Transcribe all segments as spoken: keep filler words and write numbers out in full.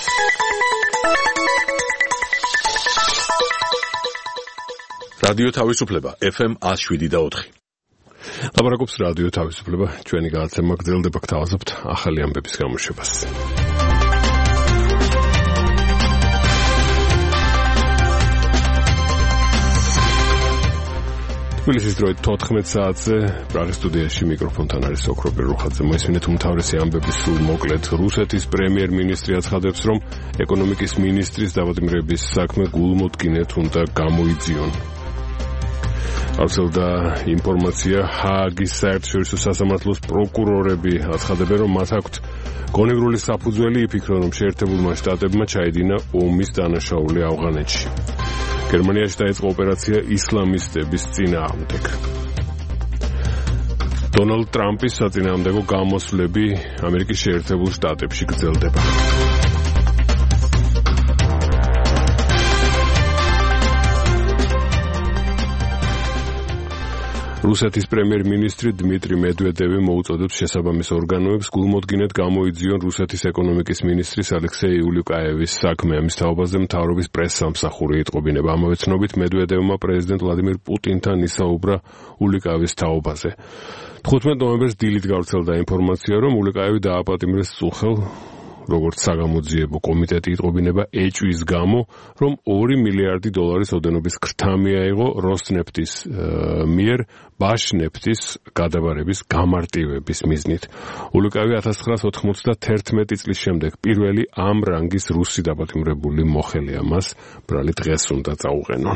რადიო თავისუფლება ეფ ემ one oh seven და four. ლაპარაკობს რადიო თავისუფლება, ჩვენი გადაცემა გრძელდება, გთავაზობთ ახალი ამბების გამოშვებას. თბილისის დროით თოთხმეტ საათზე პრაღის სტუდიაში მიკროფონთან არის ოქროპირ რუხაძე. მოისმინეთ უმთავრესი ამბების სულ მოკლედ. რუსეთის პრემიერ-მინისტრი აცხადებს, რომ ეკონომიკის მინისტრის დაპატიმრების საქმე გულმოდგინედ უნდა გამოიძიონ. გავრცელდა ინფორმაცია, ჰააგის საერთაშორისო სასამართლოს პროკურორები აცხადებენ, რომ მათ აქვთ გონივრული საფუძველი, იფიქრონ, რომ შეერთებულმა შტატებმა ჩაედინა ომის დანაშაული ავღანეთში. გერმანიაში დაიწყო ოპერაცია ისლამისტების წინააღმდეგ. დონალდ ტრამპის საწინააღმდეგო გამოსვლები ამერიკის შეერთებულ შტატებში გრძელდება. რუსეთის პრემიერ-მინისტრი დმიტრი მედვედევი მოუწოდებს შესაბამის ორგანოებს გულმოდგინედ გამოიძიონ რუსეთის ეკონომიკის მინისტრის ალექსეი ულიკაევის საქმე. ამის თაობაზე მთავრობის პრესსამსახური იტყობინება. ამავე ცნობით მედვედევმა პრეზიდენტ ვლადიმირ პუტინთან ისაუბრა ულიკაევის თაობაზე. თხუთმეტ ნოემბერს დილით გავრცელდა ინფორმაცია, რომ ულიკაევი დააპატიმრეს წუხელ, როგორც საგამოძიებო კომიტეტი იტყობინება ეჭვის გამო, რომ ორი მილიარდი დოლარის ოდენობის ქრთა მიაიღო როსნეფტის მიერ ბაშნეფტის გადაბარების გამარტივების მიზნით. ულიკაევი one thousand nine hundred ninety-one წლის შემდეგ პირველი ამ რანგის რუსი დაპატიმრებული მოხელეა. მას ბრალი დღეს უნდა წაუყენონ.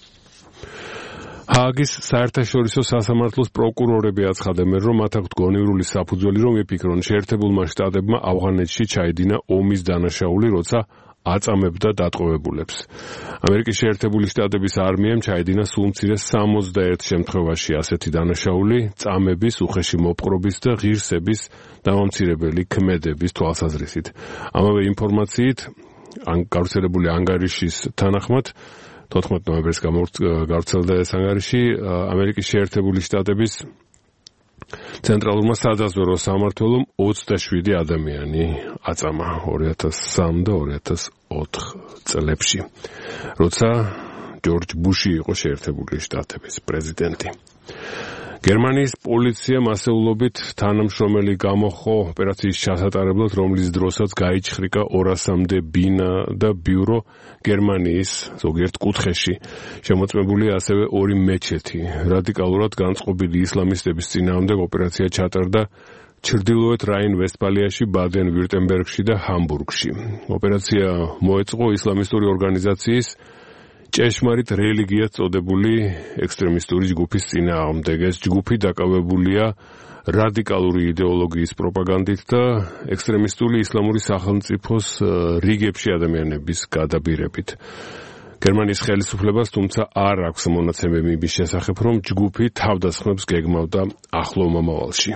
ჰააგის საერთაშორისო სასამართლოს პროკურორები აცხადებენ, რომ მათ აქვთ გონივრული საფუძველი, რომ იფიქრონ, შეერთებულმა შტატებმა ავღანეთში ჩაედინა ომის დანაშაული, როცა აწამებდა დატყვევებულებს. ამერიკის შეერთებული შტატების არმიამ ჩაედინა სულ მცირე სამოცდაერთ შემთხვევაში ასეთი დანაშაული, წამების, უხეში მოპყრობის და ღირსების დამამცირებელი ქმედების თვალსაზრისით. ამავე ინფორმაციით, გავრცელებული ანგარიშის თანახმად, თოთხმეტ ნოემბერს გავრცელდა ეს ანგარიში, ამერიკის შეერთებული შტატების ცენტრალურმა სადაზვერვო სამმართველომ ოცდაშვიდი ადამიანი აწამა ორი ათას სამი და ორი ათას ოთხ წლებში, როცა ჯორჯ ბუში იყო შეერთებული შტატების პრეზიდენტი. გერმანიის პოლიციამ ასეულობით თანამშრომელი გამოხო ოპერაციის ჩასატარებლად, რომლის დროსაც გაიჩხრიკა ორასამდე ბინა და ბიურო გერმანიის ზოგიერთ კუთხეში. შემოწმებულია ასევე ორი მეჩეთი. რადიკალურად განწყობილი ისლამისტების წინააღმდეგ ოპერაცია ჩატარდა ჩრდილოეთ რაინ-ვესტფალიაში, ბადენ-ვირტემბერგში და ჰამბურგში. ოპერაცია მოეწყო ისლამისტური ორგანიზაციის ჭეშმარიტ რელიგიას წოდებული ექსტრემისტური ჯგუფის წინააღმდეგ. ეს ჯგუფი დაკავებულია რადიკალური იდეოლოგიის პროპაგანდით და ექსტრემისტული ისლამური სახელმწიფოს რიგებში ადამიანების გადაბირებით. გერმანიის ხელისუფლებას თუმცა არ აქვს მონაცემები იმის შესახებ, რომ ჯგუფი თავდასხმებს გეგმავდა ახლო მომავალში.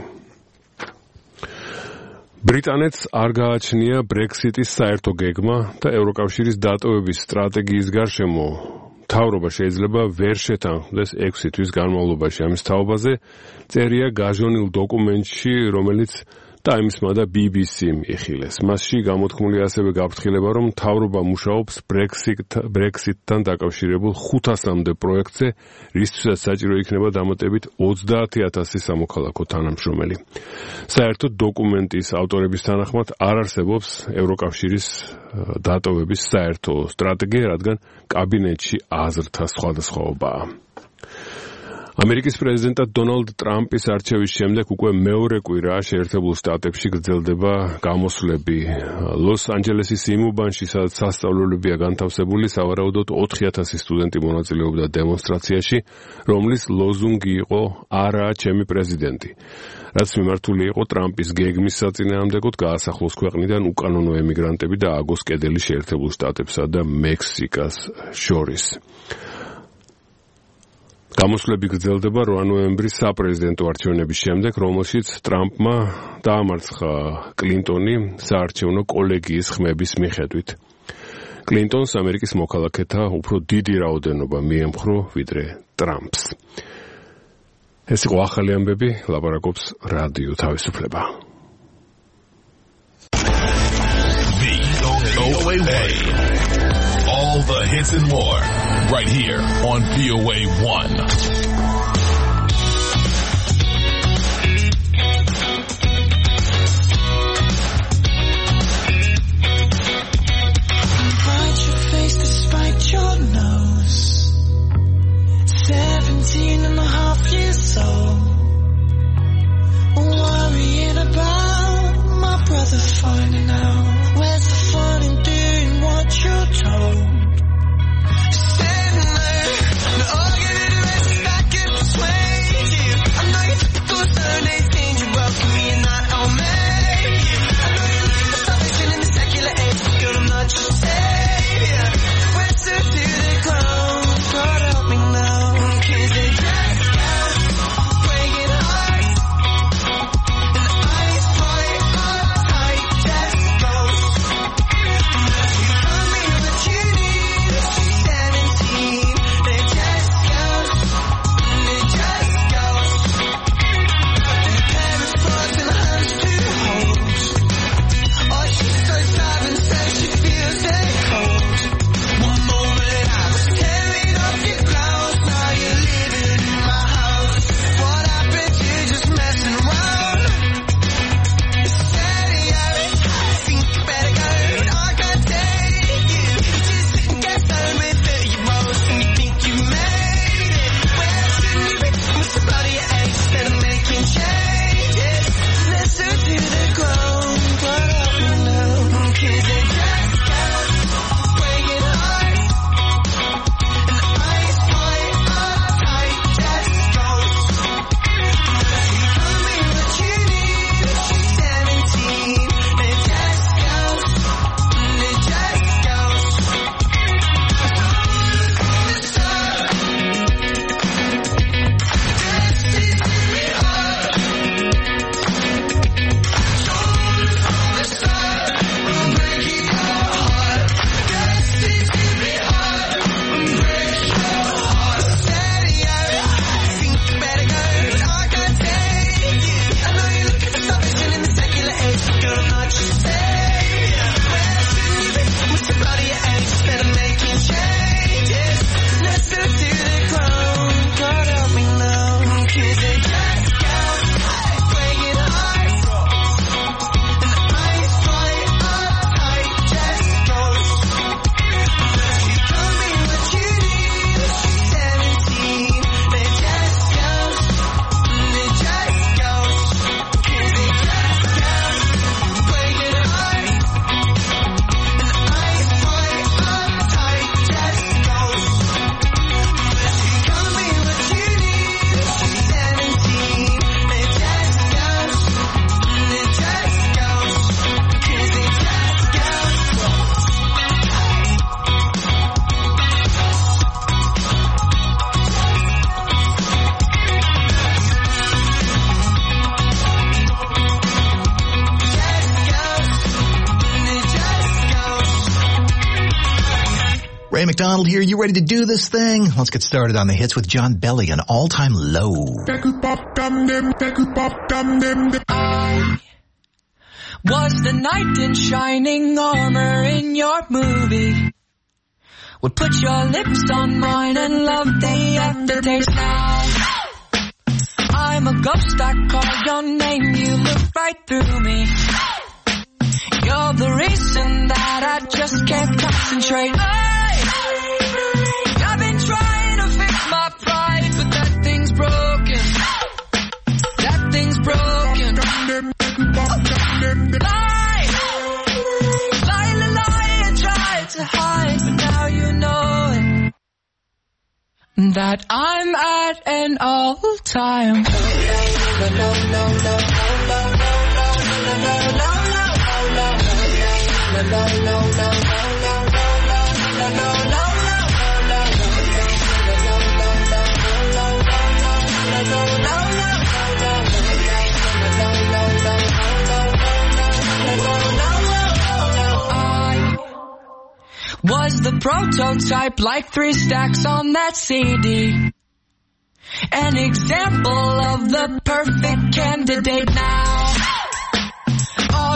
ბრიტანეთს არ გააჩნია ბრექსიტის საერთო გეგმა და ევროკავშირის დატოვების სტრატეგიის გარშემო მთავრობა შეიძლება ვერ შეთანხმდეს ექვსი თვის განმავლობაში. ამის თაობაზე წერია გაჟონილ დოკუმენტში, რომელიც ტაიმსმა და ბი ბი სიმ იხილეს. მასში გამოთქმული ასევე გაფრთხილება, რომ მთავრობა მუშაობს ბრექსიტთან დაკავშირებულ ხუთასამდე პროექტზე, რისთვისაც საჭირო იქნება დამატებით ოცდაათი ათასი სამოქალაქო თანამშრომელი. საერთოდ დოკუმენტის ავტორების თანახმად არ არსებობს ევროკავშირის დატოვების საერთო სტრატეგია, რადგან კაბინეტში აზრთა სხვადასხვაობაა. ამერიკის პრეზიდენტად დონალდ ტრამპის არჩევის შემდეგ უკვე მეორე კვირაა შეერთებულ შტატებში გრძელდება გამოსვლები. ლოს-ანჯელესის იმ უბანში, სადაც სასწავლებლებია განთავსებული, სავარაუდოდ ოთხი ათასი სტუდენტი მონაწილეობდა დემონსტრაციაში, რომლის ლოზუნგი იყო „არაა ჩემი პრეზიდენტი“. რაც მიმართული იყო ტრამპის გეგმის საწინააღმდეგოდ გაასახლოს ქვეყნიდან უკანონო ემიგრანტები და ააგოს კედელი შეერთებულ შტატებსა და მექსიკას შორის. გამოსვლები გრძელდება რვა ნოემბრის საპრეზიდენტო არჩევნების შემდეგ, რომელშიც ტრამპმა დაამარცხა კლინტონი საარჩევნო კოლეგიის ხმების მიხედვით. კლინტონს ამერიკის მოქალაქეთა უფრო დიდი რაოდენობა მიემხრო ვიდრე ტრამპს. ეს იყო ახალი ამბები, ლაპარაკობს რადიო თავისუფლება. A. All the hits and more, right here on V O A one. Your nose, seventeen and a half years old, worrying about my brother finding out. Where's the fun in doing what you're told? Standing there, and all you do is back and persuade you. I know your typical Sunday's change, you welcome me and not all made you. I know you're looking for salvation in the secular age, but girl, I'm not your savior. To the ground, God help me now, 'cause they just go breaking hearts, and eyes wide tight, just goes. You told me what you need, seventeen, they just goes, they just goes. The parents close and the hands to hold. Oh, she's so sad and says she feels it cold. Ray McDonald here. You ready to do this thing? Let's get started on the hits with John Belly, an all-time low. I was the knight in shining armor in your movie. Would put your lips on mine and love the aftertaste now. I'm a ghost, I call your name, you look right through me. You're the reason that I just can't concentrate. I've been trying to fix my pride, but that thing's broken. That thing's broken. Lie, lie, lie, lie, I tried to hide, but now you know it. That I'm at an all-time. No, no, no, no, no, no, no, no, no, no. No, no, no, no, no, no, no, no, no, no. Was the prototype like three stacks on that C D? An example of the perfect candidate now. All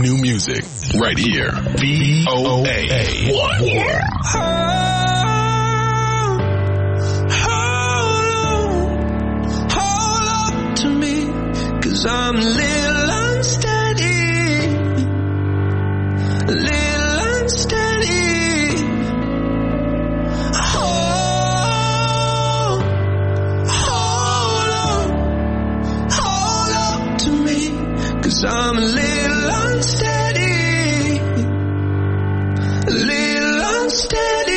new music right here. V O A one. Hold up to me, 'cause I'm a little unsteady, a little unsteady. Hold, hold up, hold up to me, 'cause I'm a little unsteady, a little unsteady.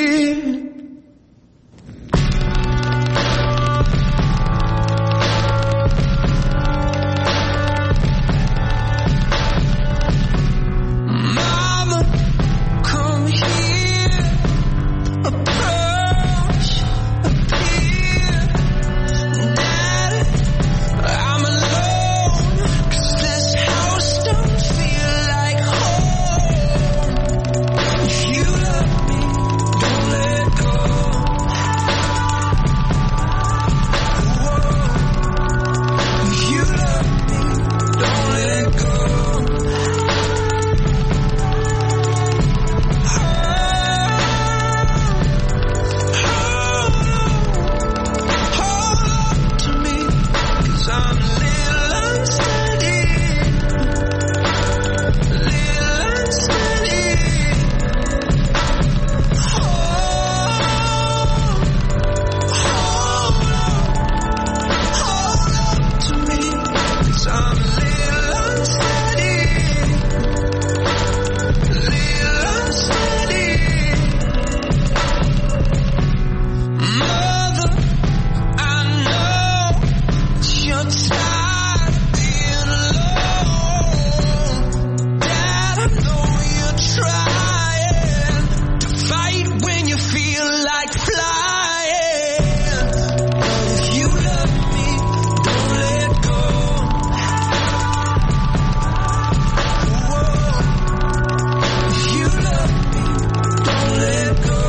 Mama, come here, approach, appear. Daddy, I'm alone, 'cause this house don't feel like home. If you love me, don't let go. Whoa. If you love me, don't let go. Hold up to me, 'cause I'm a little unsteady, a little unsteady. Hold, hold up, hold up to me, 'cause I'm a little unsteady, a little unsteady. Mother, I know you're tired of being alone. Dad, I know you're trying to fight when you feel like flying. But if you love me, don't let go. Whoa. If you love me, don't let go.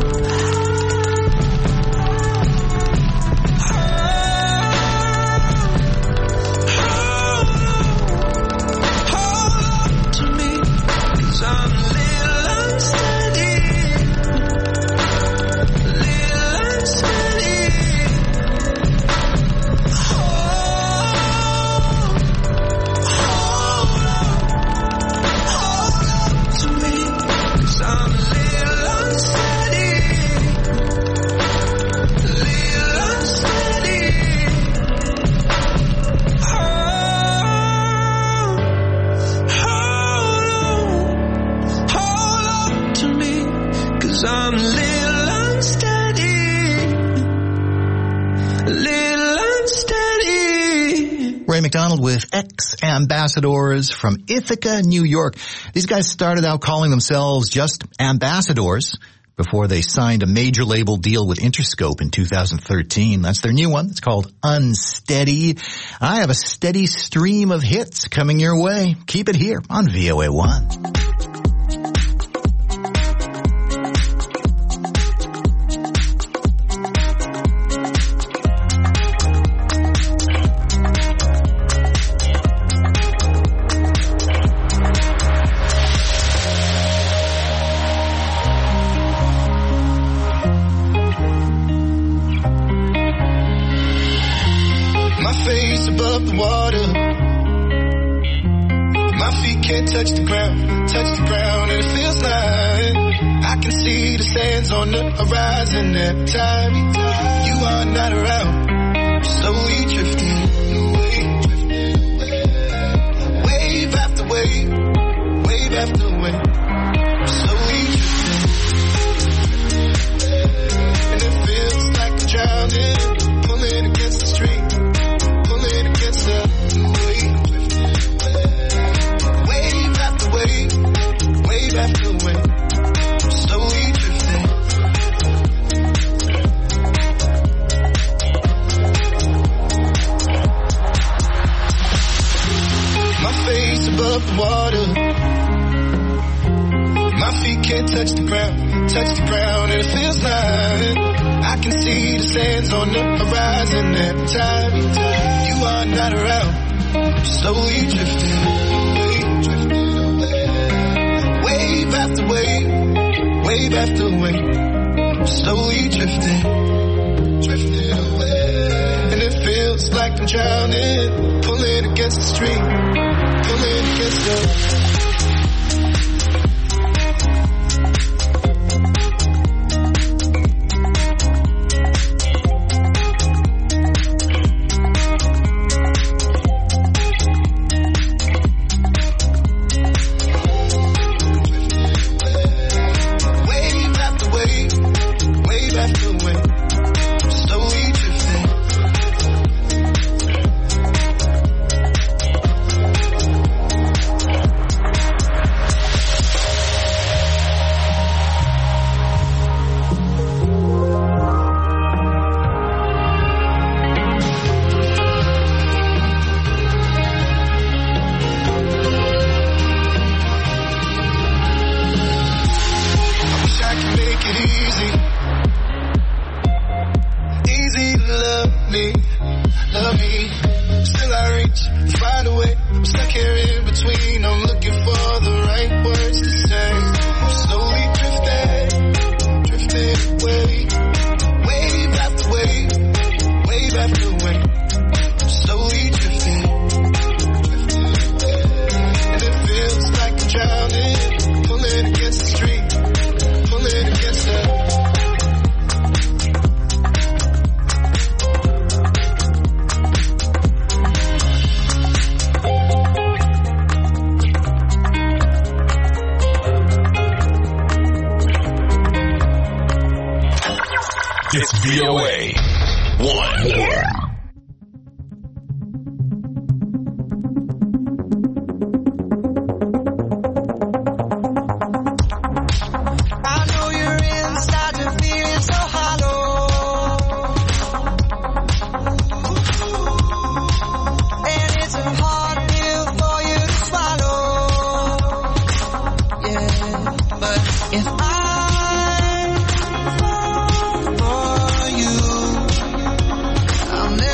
Hold up to me, 'cause I'm a little unsteady, a little unsteady. Hold, hold up, hold up to me, 'cause I'm a little unsteady, a little unsteady. Hold, hold up to me, 'cause I'm a little unsteady, a little unsteady. Ray McDonald with Ex-Ambassadors from Ithaca, New York. These guys started out calling themselves just Ambassadors before they signed a major label deal with Interscope in two thousand thirteen. That's their new one. It's called Unsteady. I have a steady stream of hits coming your way. Keep it here on V O A one. My face above the water, my feet can't touch the ground, touch the ground, and it feels like I can see the sands on the horizon every time you are not around. Slowly drifting away, wave after wave, wave after wave. Slowly drifting, and it feels like I'm drowning, pulling against the stream, pulling against the wave. Wave after wave, wave after wave. Slowly drifting. My face above the water, my feet can't touch the ground, touch the ground, and it feels like I can see the sands on the horizon every time you are not around. Slowly drifting away, drifting wave, wave after wave, slowly drifting, drifting away. And it feels like I'm drowning, pulling against the stream, pulling against the It's V O A one. Yeah. I'll never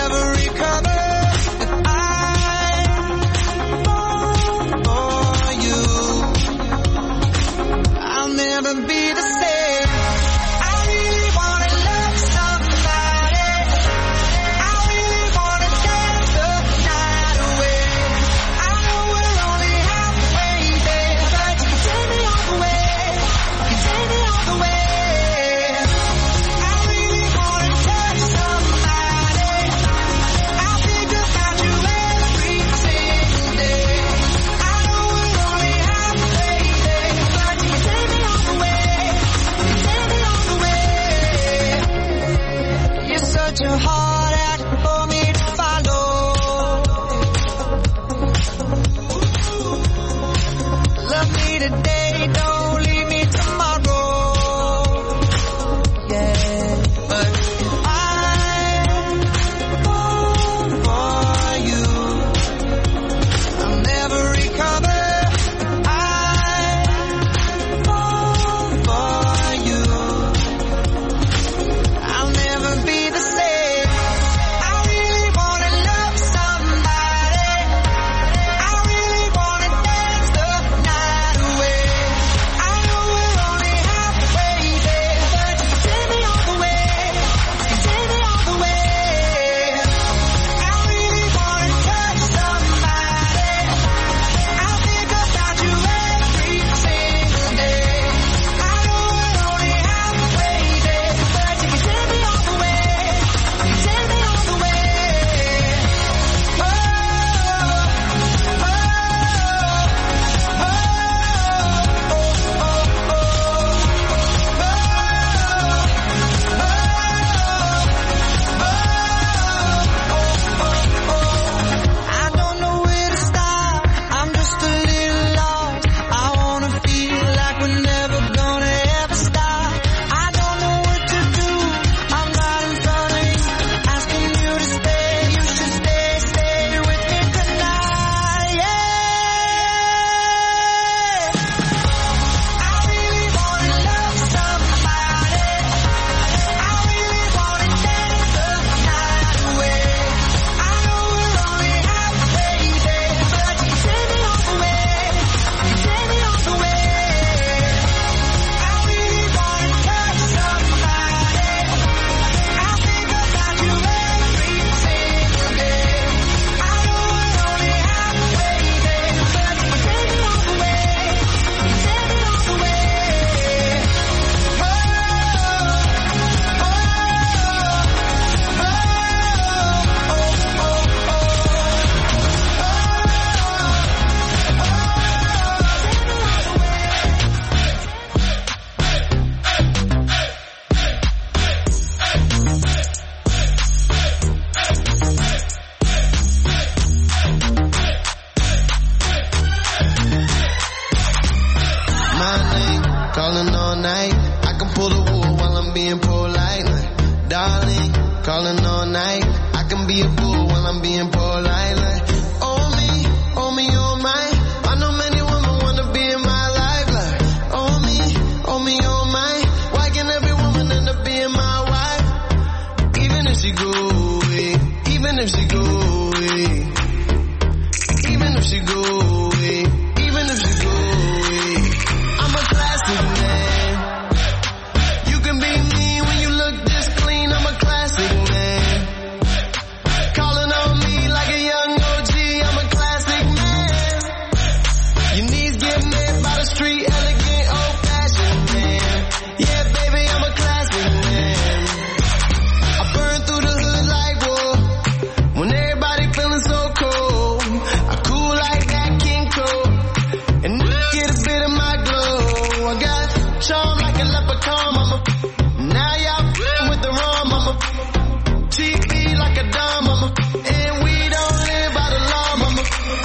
darling, calling all night. I can be a fool while I'm being polite. Like, oh me, oh me, oh my. I know many women wanna be in my life. Like, oh me, oh me, oh my. Why can every woman end up being my wife? Even if she go away, even if she go away, even if she go away, even if she go away, I'm a classic man. You can be me when you look this clean. I'm a classic man. Calling on me like a young O G. I'm a classic man. Your knees get met by the street, elegant, old-fashioned man. Yeah, baby, I'm a classic man. I burn through the hood like war. When everybody feeling so cold, I cool like that King Cole, and get a bit of my glow. I got charm like a leprechaun, mama. Now y'all f***ing with the rum, mama. T V like a dumb, mama. And we don't live by the law, mama.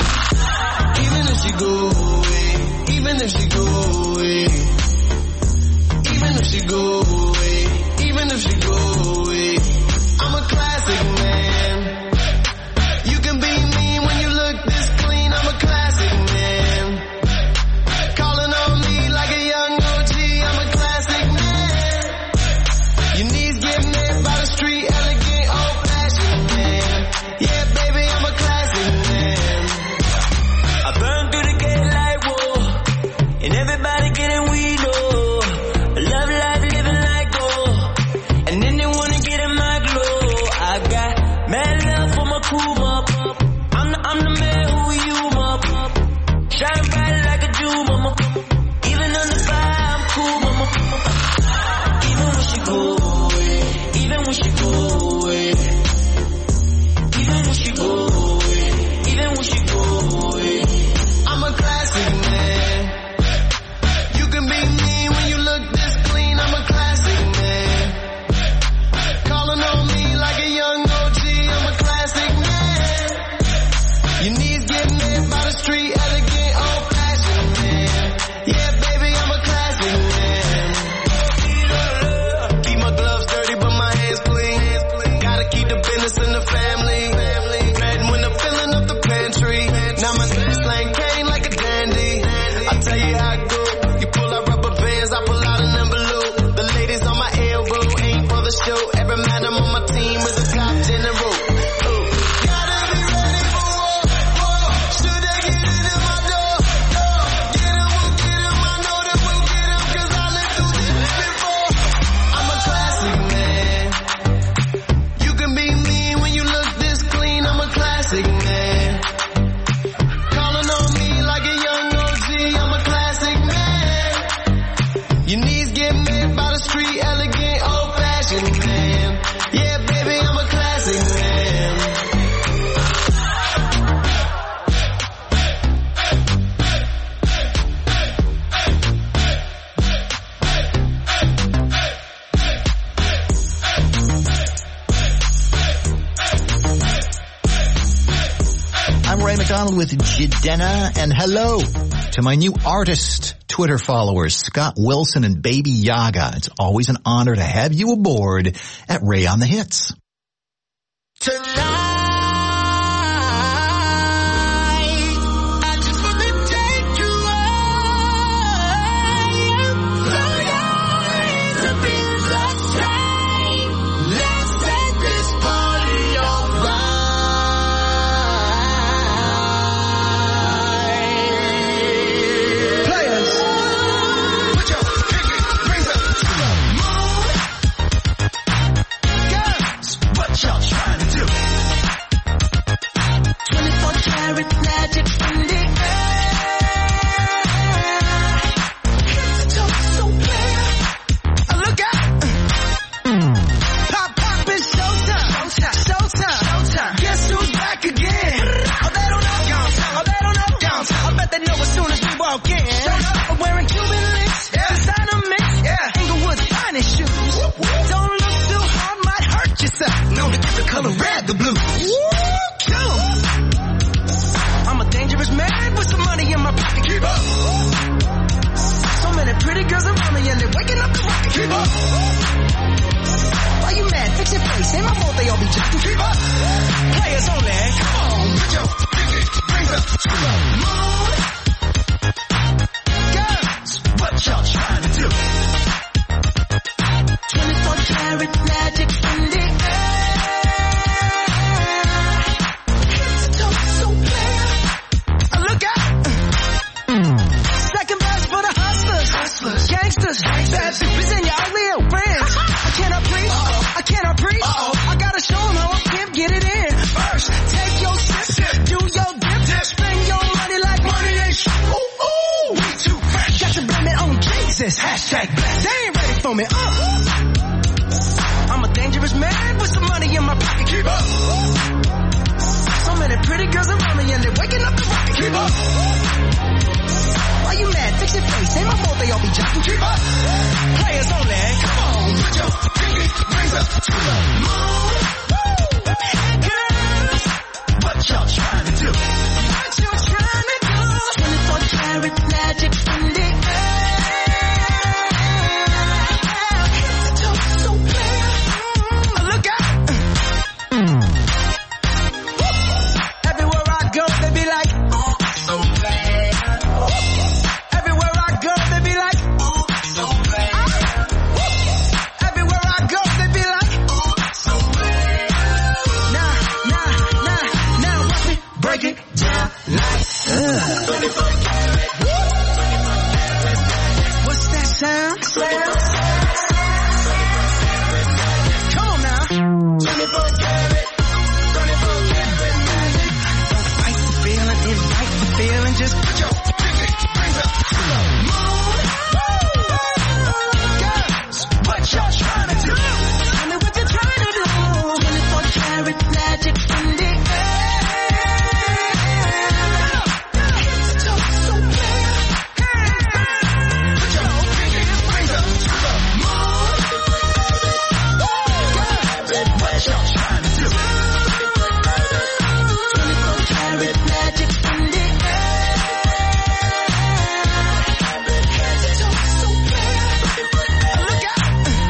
Even if she go away, even if she go away, even if she go away, even if she go away, I'm a classic man. You can be me when you look this clean. I'm a classic man. Calling on me like a young O G. I'm a classic man. Your knees get met by the street, elegant, old-fashioned man. Yeah, baby, I'm a classic man. I burn through the gate like war, and everybody getting weed, oh. I love life, living like gold, and then they wanna get in my glow. I got mad love for my crew, mop. I'm the, I'm the man who you, mop. Shine bright like a Jew, mama. Even on the fire, I'm cool, mama. Even when she go away, even when she go away, even when she go away, even when she go away, I'm a classic man. You can be me when you look this clean. I'm a classic man. Calling on me like a young O G. I'm a classic man. Your knees get met by the street, elegant, old-fashioned man. Yeah, baby, I'm a classic man. Keep my gloves dirty, but my hands clean. Gotta keep the business in the family. Red when I'm filling up the pantry. Now my slang came like a dandy. I tell you how it go. You pull out rubber bands, I pull out an envelope. The ladies on my elbow ain't for the show. Every man on my team is a top general. Ooh. Gotta be ready for war. war. Should they get it in my door? No. Get 'em, we'll get 'em. I know that we'll get 'em, 'cause I lived through this before. I'm a classic man. You can be me when you look this clean. I'm a classic man. Calling on me like a young O G. I'm a classic man. Your knees get met by the street, elegant, old-fashioned man. Yeah, baby, I'm a classic man. I'm Ray McDonald with Jidenna, and hello to my new artist Twitter followers, Scott Wilson and Baby Yaga. It's always an honor to have you aboard at Ray on the Hits. color red, the blue. I'm a dangerous man with some money in my pocket. Keep up. So many pretty girls around me and they're waking up the rocket. Keep up. Why you mad? Fix face. Ain't my fault they all be jacking. Keep up. Players only. Come on, put your pinky rings up to the moon. Girls, what y'all trying to do? twenty-four karat magic in the air. Head to toe, so clear. Uh, look out. Second verse for the hustlers. Hustlers. Gangsters. Bad bitches and your ugly old friends. I cannot preach. Uh-oh. I cannot preach. Uh-oh. I gotta show them how I can get it in. First, take your sip. sip. Do your dip. dip. Spend your money like money ain't shit. Ooh, ooh. We too fresh. Got to blame it on Jesus. Hashtag blessed. They ain't ready for me. Uh. I'm a dangerous man with some money in my pocket. Keep up. So many pretty girls around me and they're waking up the rocket. Keep up. Why you mad? Fix your face. Ain't my fault they all be jocking. Keep up. Players only. Come on, put your pinky rings up to the moon. Girls, what y'all trying to do? What you trying to do? twenty-four karat magic in the air. Head to toe, so clear. Uh, look out. Everywhere I go, they be like, oh, so bad. Everywhere I go, they be like, oh, so bad. Everywhere I go, they be like, oh, so bad. Nah, nah, nah, now watch me break it down like, ugh. twenty-four karat. What's that sound? Come on now. twenty-four karat. twenty-four karat magic. Don't fight the feeling, invite the feeling. Just put your pinky rings up to the moon. Girls, what y'all trying to do? Tell me what you're trying to do. twenty-four karat magic in the air. Head to toe, so clear. Put your pinky rings up to the moon. Girls, what y'all trying to do? twenty-four karat magic in the air. Head to toe, so clear. Look out.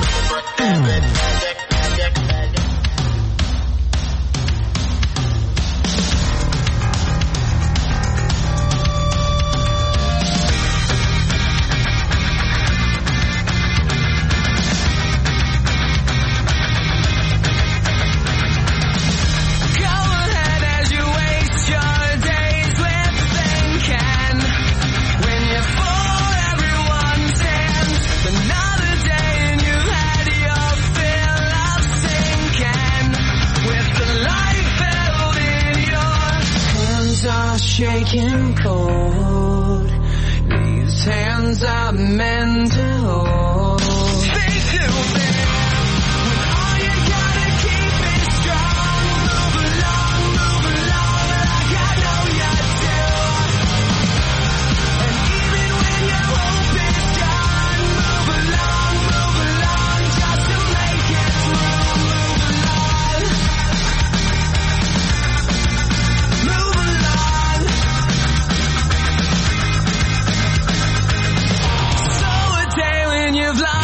Go ahead as you waste your days with thinking. When you're full, everyone stands. Another day and you've had your fill of sinking. With the life held in your hands are shaking cold. These hands are meant to hold. Think to think. When all you gotta keep is strong. Move along, move along like I know you do. And even when your hope is gone, move along, move along just to make it through. Move along. Move along. So a day when you've lost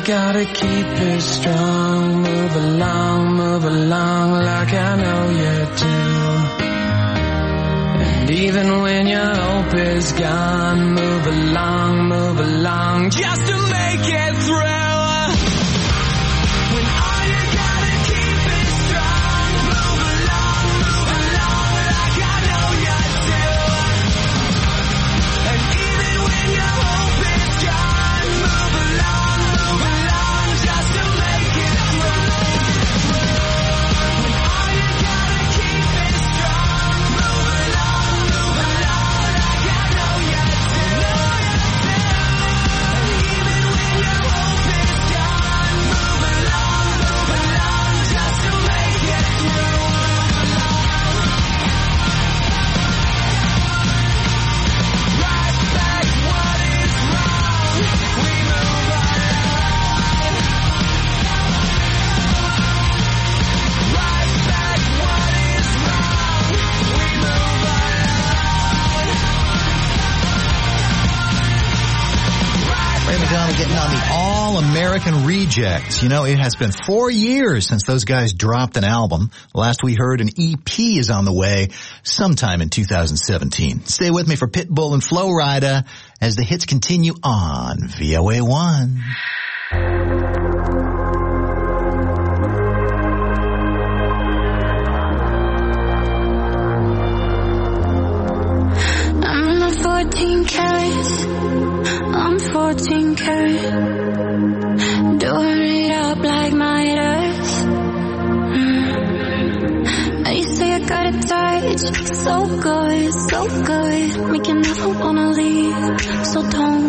gotta keep it strong. Move along, move along like I know you do. And even when your hope is gone, move along, move along just to make it through. When all you gotta keep is strong, move along, move along like I know you do. And even when your hope is gone, move along, move along just to make it through. When all you gotta keep is strong, move along, move along like I know you do. And even when your hope is gone, move along, move along just to make it through. Right back what is wrong, we move along. Right back what is wrong, we move along. Ray McDonald getting on the All-American Rejects. You know, it has been four years since those guys dropped an album. Last we heard, an E P is on the way sometime in two thousand seventeen. Stay with me for Pitbull and Flo Rida as the hits continue on V O A one. I'm not fourteen carats. I'm fourteen karat. Doing it up like Midas. Mm. You say I got it tight. So good, so good. Make you never wanna leave. So don't,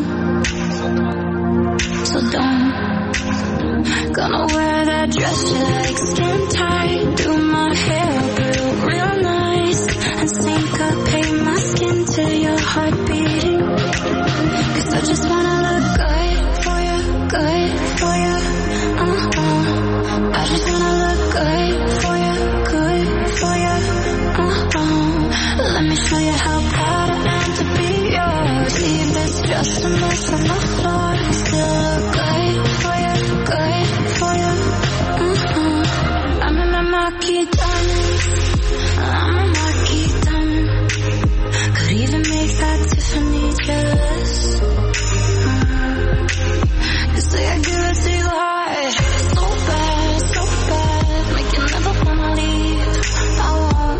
so don't. Gonna wear that dress you like, skin tight. Do my hair real, real nice. And syncopate my skin to your heart beating. Cause I just wanna look good for you, good for you, uh-huh. I just wanna look good for you, good for you, uh-huh. Let me show you how proud I am to be yours. Leave this just a mess on the floor. Still look good for you, good for you, uh-huh. I'm in my marquee diamonds, I'm a marquee diamond. Could even make that Tiffany jealous. You say I give it to you hard, so bad, so bad, make you never wanna leave. I won't,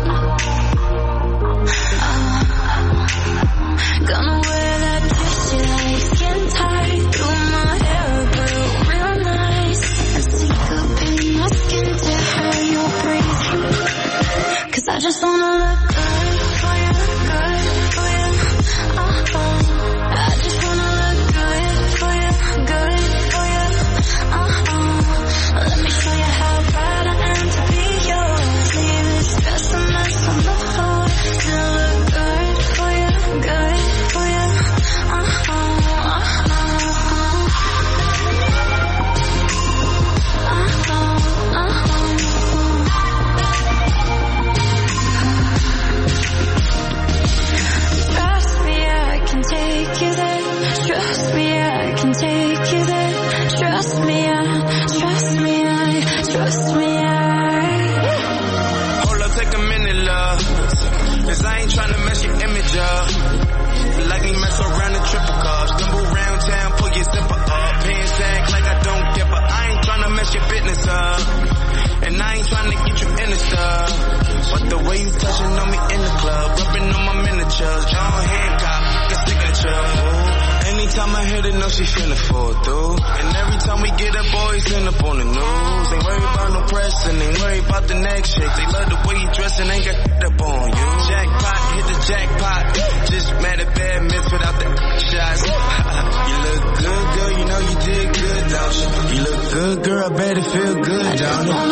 I won't. Gonna wear that dress you like, skin tight. Do my hair real, real nice. And syncopate my skin to how you breathe. Cause I just wanna look good for you, good for you, uh-huh. I just wanna look good for you, good for you, uh-huh. Let me show you how proud I am to be yours. Leave this dress a mess on the floor. Still look good for you, good for you, uh-huh, uh-huh, uh-huh, uh-huh. Trust me, I can take you there. Trust me, I can take you there. Trust me, I, trust me, I, trust me, I. Hold up, take a minute, love. Cause I ain't tryna mess your image up. Like me mess around the triple cup. Stumble round town, pull your zipper up. Pants act like I don't give a. I ain't tryna mess your business up. And I ain't tryna get you in the stuff. But the way you touching on me in the club, rubbing on my miniatures, John Hancock, the signature. Anytime I hit it, know she finna fall through. And every time we get up, boys end up on the news. Ain't worried about no press and ain't worried about the next shit. They love the way you dress and ain't got up on you. Jackpot, hit the jackpot. Just mad at bad miss without the shots. You look good, girl, you know you did good, don't you? You look good, girl, I bet it feel good, don't you?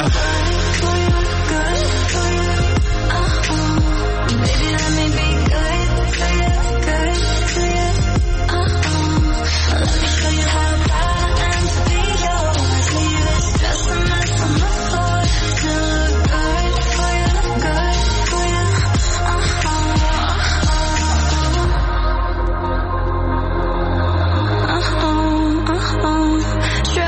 Baby, let me be good for you, good for you, uh-huh. Let me show you how proud I am to be yours. Leave this dress a mess on the floor. Still look good for you, good for you, uh-huh, uh-huh, uh-huh, uh-huh.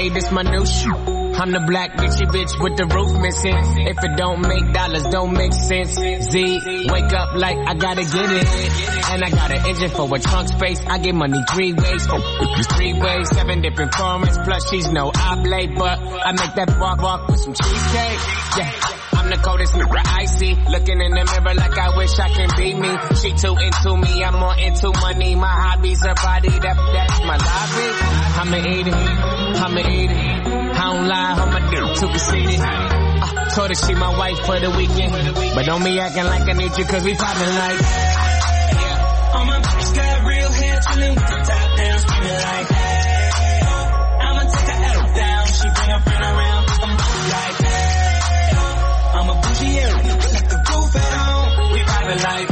hey, this my new shoe. I'm the black bitchy bitch with the roof missing. If it don't make dollars, don't make sense. Z, wake up like I gotta get it. And I got an engine for a trunk space. I get money three ways. Three ways, seven different formats. Plus she's no oblate, but I make that walk walk with some cheesecake. Yeah. I'm the coldest nigga I see. Looking in the mirror like I wish I can be me. She too into me, I'm more into money. My hobbies are body, that, that's my lobby. I'ma eat it, I'ma eat it. I don't lie, on my dick too conceited. Uh, told her she my wife for the weekend. But don't be acting like I need you cause we poppin' like. Yeah. All my bitches got real hair, chillin' with the top down, screamin' like, hey, I'ma take her L down. She bring her friend around, cause I'm like, hey, I'm a bougie area, let the roof at home. We poppin' like,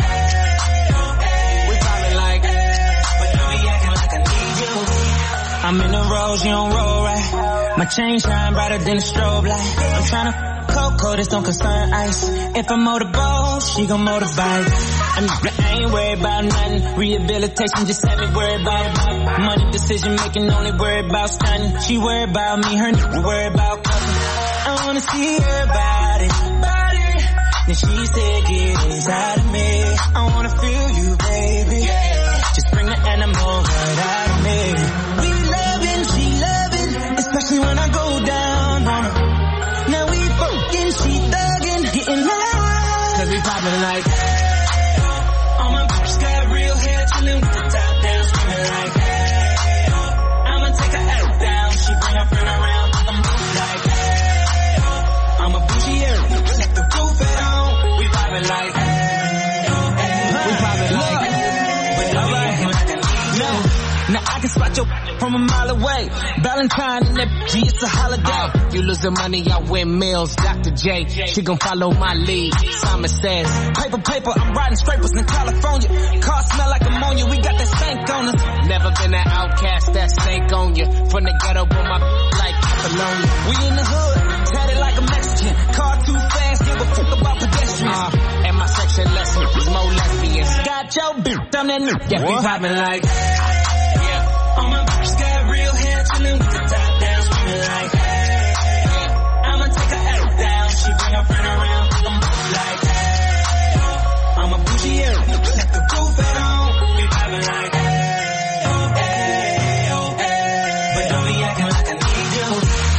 hey, we poppin' like, but don't be acting like I need you. I'm in the rose, you don't roll right. My chain shine brighter than a strobe light. I'm tryna Coco, this don't concern ice. If I motorboat, she gon' motorbike. I ain't worried about nothing. Rehabilitation just had me worried about money decision making, only worried about stunning. She worried about me, her nigga worried about cuffing. I wanna see her body, body. Then she said get inside of me. I wanna feel you, baby. Just bring the animal right out of me. We loving, she loving, especially when I go down on her. Now we fucking, she thuggin', getting loud. Cause we poppin' like, hey, all my bitches got real hair, chillin' with the top down, screamin' like, hey, I'ma take her L down. She bring her friend around, I'm like, hey, I'm a bougie area, let the roof at home. We poppin' like, hey, we poppin' like, but don't be acting like I need you. Now I can spot your from a mile away. Valentine and that G, it's a holiday. Uh, you losing money, I win meals. Doctor J, she gon' follow my lead. Simon says, paper, paper, I'm riding scrapers in California. Car smell like ammonia, we got that stank on us. never been an outcast, that stank on you. From the ghetto with my like Apollonia. We in the hood, tatted like a Mexican. Car too fast, give a fuck about pedestrians. Uh, and my section lesson is more lesbians. Got your bitch, I'm that nigga. Yeah, we poppin' like, yeah. All my bitches got real hair, chillin' with the top down, screamin' like, hey, I'ma take her L down. She bring her friend around, I'm like, hey, I'm a bougie area, let the roof at home. We poppin' like, hey, hey, hey, but don't be acting like I need you.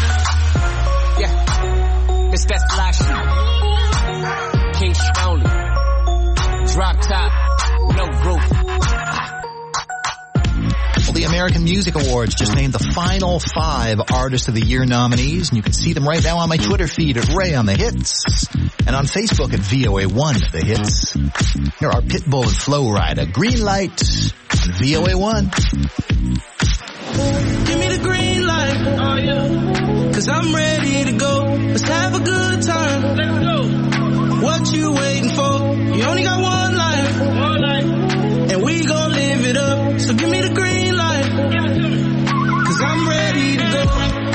Yeah, it's that fly shit. King Stone, drop top, no roof. Well, the American Music Awards just named the final five Artist of the Year nominees, and you can see them right now on my Twitter feed at Ray on the Hits, and on Facebook at V O A one The Hits. Here are Pitbull and Flo Rida, Green Light, on V O A one. Give me the green light, oh yeah, cause I'm ready to go. Let's have a good time. Let's go. What you waiting for? You only got one life, one life, and we gon' live it up. So give me the green light, give it to me, cause I'm ready to go.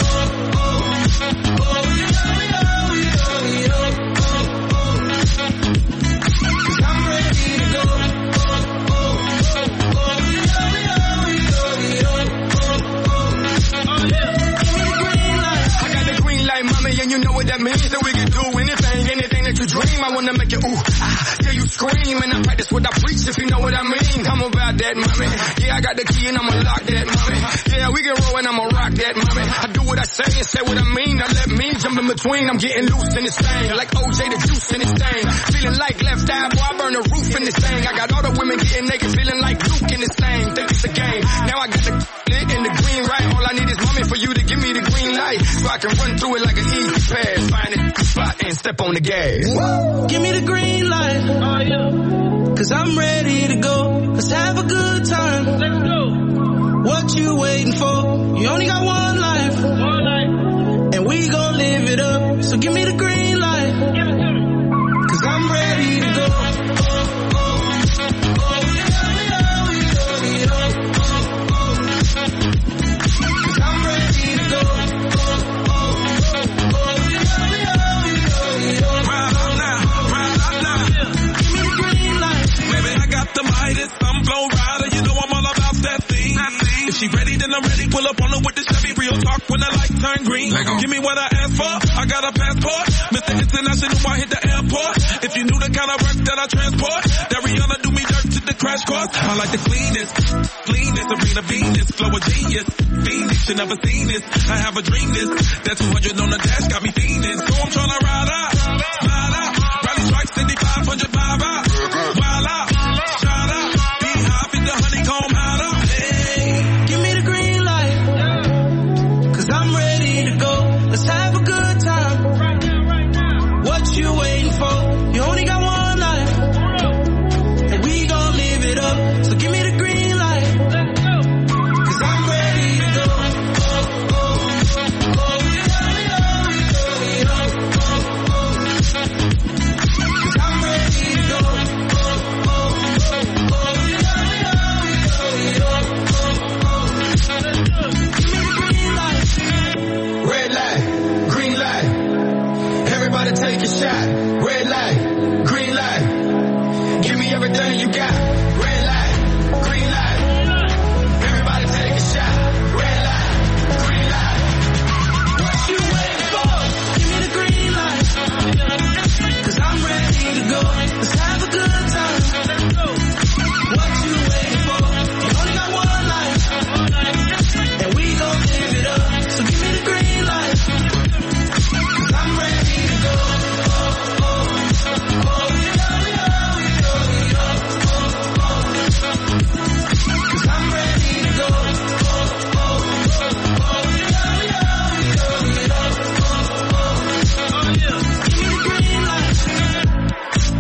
Cause I'm ready to go. I got the green light, mommy, and you know what that means. That we can do anything, anything that you dream. I wanna make it ooh, ah, yeah, you scream, and I practice what I preach, if you know what I mean. I'm about that, mommy. Yeah, I got the key, and I'ma lock that, mommy. Yeah, we can roll, and I'ma rock that, mommy. I do what I say and say what I mean. Now let me jump in between. I'm getting loose in this thing, like O J the juice in this thing. Feeling like left eye, boy, I burn the roof in this thing. I got all the women getting naked, feeling like Luke in this thing. Think it's a game. Now I got the lit and the green right. All I need is mommy for you to give me the green light, so I can run through it like an easy pass. Find it spot and step on the gas. Give me the green light, oh yeah, cause I'm ready to go. Let's have a good time. Let's go. What you waiting for? You only got one life, one life, and we gon' live it up. So give me the green light, give it to me, cause I'm ready to go. Cause I'm ready to go. The Midas, I'm Flo Rida, you know I'm all about that thing. If she ready, then I'm ready. Pull up on her with the Chevy, real talk when the light turn going green. Give me what I asked for, I got a passport. Mister International, I hit the airport. If you knew the kind of work that I transport, that Rihanna do me dirt to the crash course. I like the cleanest, cleanest, Serena Venus, flow a genius. Phoenix, you never seen this. I have a dream this. That two hundred on the dash got me fiending. So I'm tryna ride out, slide out. Rally strike, seventy-five hundred vibe out. Wild out, shout out. Be high, fit the honeycomb hide out. Hey, Give me the green light, cause I'm ready to go. Let's have a good time. What you waiting for? You only got one life, and we gon' live it up. So give me the green light, cause I'm ready to go. Oh, oh, oh, oh, oh, oh, oh, oh. Cause I'm ready to go. Oh, oh, oh, oh, give me the green light. Red light, green light. Everybody take a shot. Red light, green light. Give me everything you got. Red light, green light. Everybody take a shot. Red light, green light. What you waiting for? Give me the green light, cause I'm ready to go. Let's have a good time. What you waiting for? You only got one life, and we gon' live it up. So give me the green light, cause I'm ready to go. Oh, oh, oh, oh, cause I'm ready to go. Oh, oh, oh, give me the green light.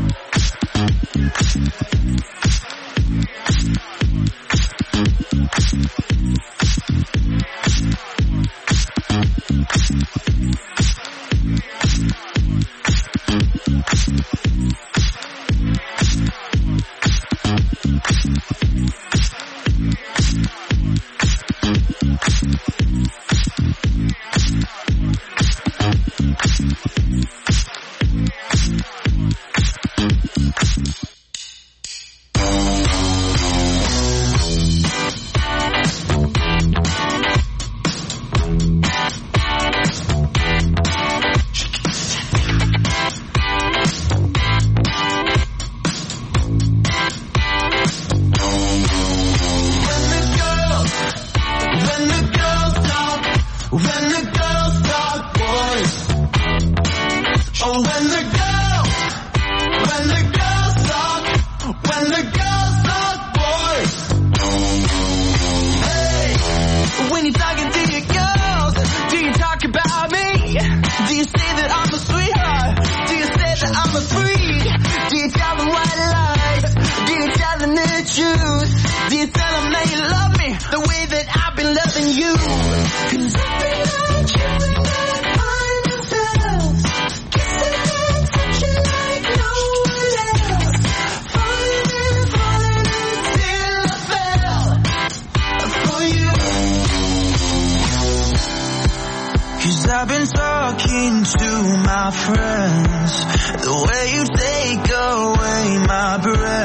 I've been talking to my friends. The way you take away my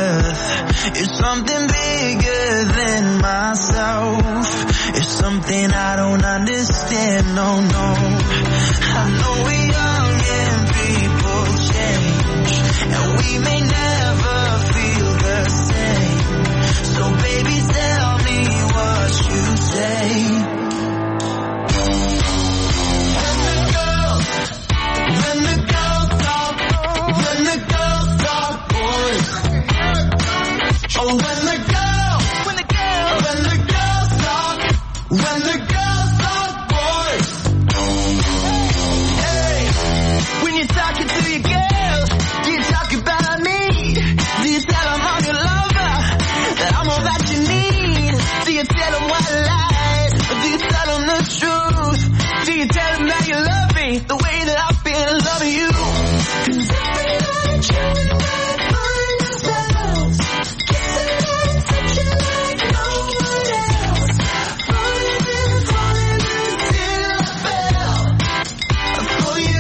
breath is something bigger than myself. It's something I don't understand, no, no. I know we're young and people change, and we may never feel the same. So baby, tell me what you say. When the girls talk, when the girls talk, boys. Oh, when the girl, when the girl, when the girls talk, when the girls talk, boys. Hey, when you're talking to your girls, do you talk about me? Do you tell them I'm your lover, that I'm all that you need? Do you tell them white lies, or do you tell them the truth? Do you tell them that you love me the way that I've been loving you? 'Cause everybody trying to find themselves, kissing and touching like no one else, falling and falling until I fell for you.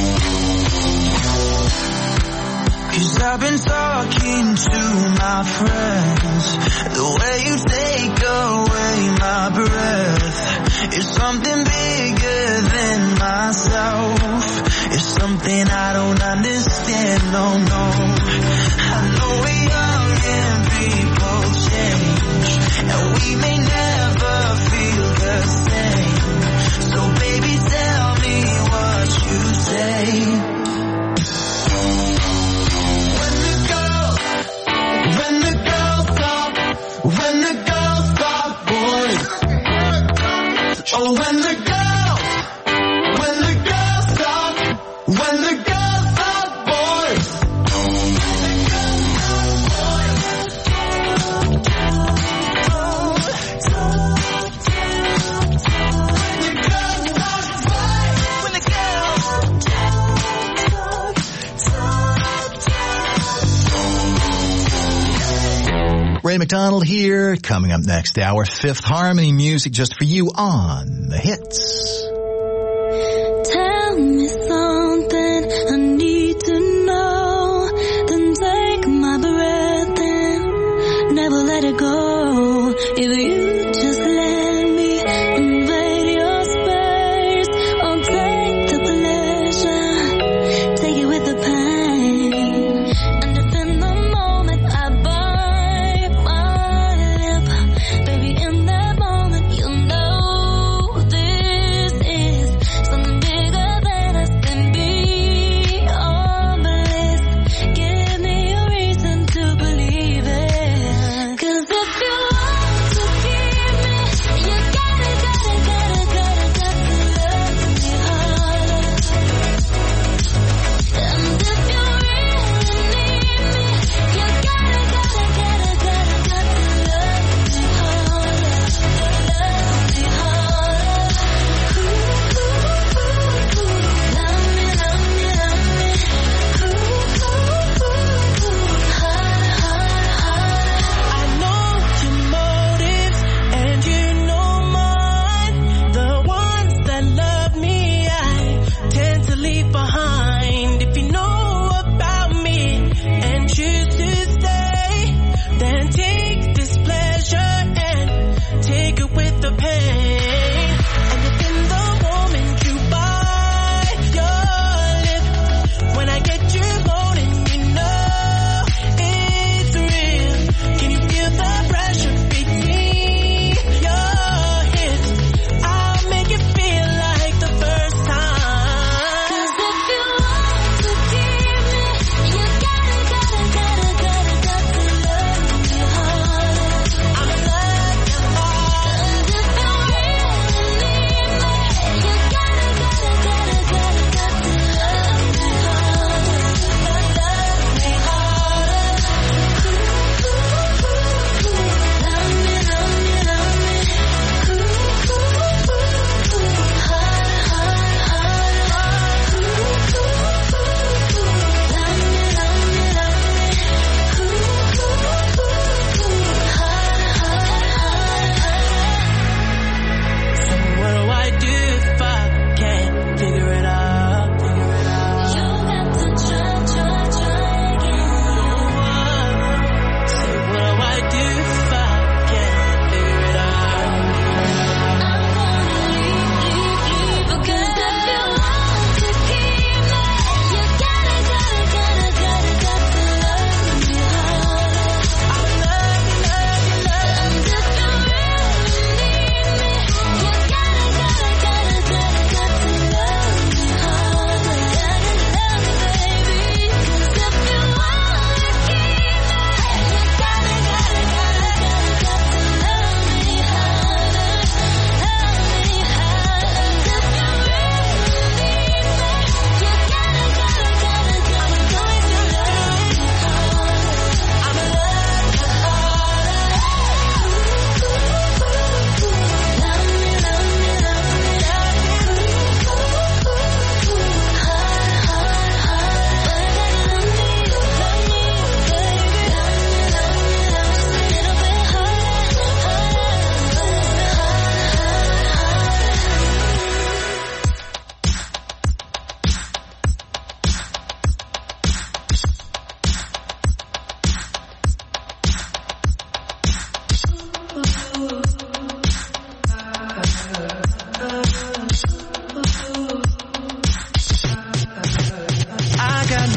'Cause I've been talking to my friends. The way you take away my breath It's something bigger than myself. It's something I don't understand, no, no. I know we're young and people change, and we may never feel the same. So baby, tell me what you say. When the girls, when the girls talk, when the girls talk, boys. Oh, when the girls, when the girls talk, when the girls talk, boys. Ray McDonald here. Coming up next hour, Fifth Harmony music just for you on The Hits. Tell me something I need to know. Then take my breath and never let it go. If you just let me invade your space, I'll take the pleasure, take it with the pain. And if in the moment I bite my lip, baby, in that moment you'll know this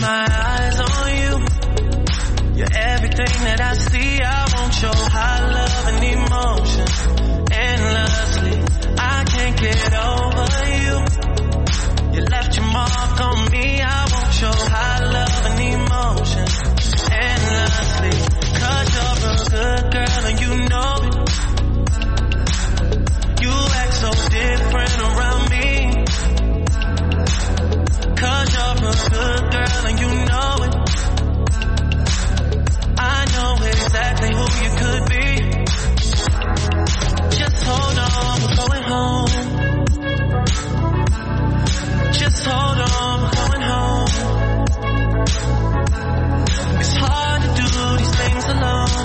my eyes on you. You're everything that I see. I want your high love and emotion endlessly. I can't get over you. You left your mark on me. I want your high love and emotion endlessly. Cause you're a good girl and you know it. You act so different around me. Cause you're a good girl and you know it. I know exactly who you could be. Just hold on, we're going home. Just hold on, we're going home. It's hard to do these things alone.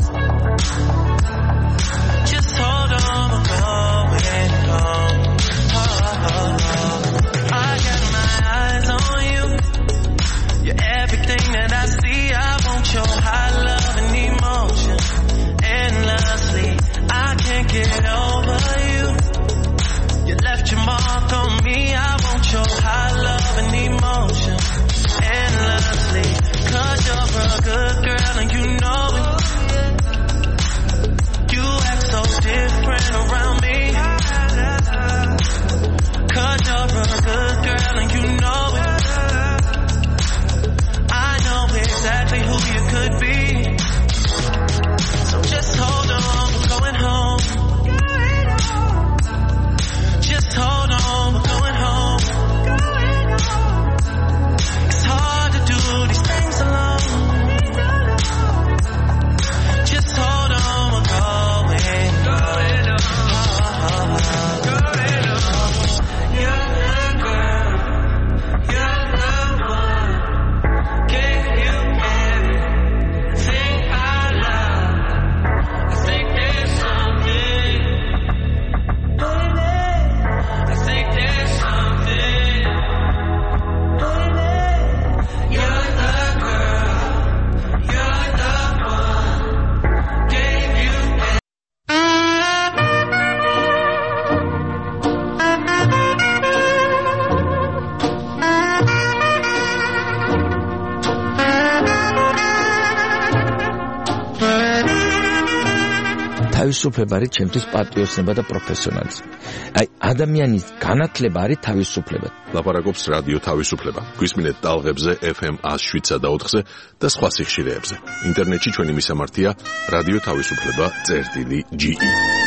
Just hold on, we're going home. Oh, oh, oh. I got my eyes on you. You're everything that I see. I want your high love and emotion endlessly. I can't get over you. You left your mark on me. I want your high love and emotion endlessly. Cause you're a good girl and you know it. You act so different around me. Cause you're a good girl and you know it. I know exactly who you could be. So just hold on, we're going home. Just hold on, we're going home. It's hard to do these things alone. Just hold on, we're going home. You're the girl, you're the one. Gave you everything I love. I think there's something, baby. I think there's something, baby. You're the girl, you're the one. Gave you თავისუფლება არის ჩემთვის პატრიოტიზმი და პროფესიონალიზმი. აი, ადამიანის განათლება არის თავისუფლება. ლაპარაკობს რადიო თავისუფლება. გვისმინეთ ტალღებზე ეფ ემ one oh seven და ოთხზე და სხვა სიხშირეებზე. ინტერნეტში ჩვენი მისამართია რადიო თავისუფლება წერტილი ჯი ი.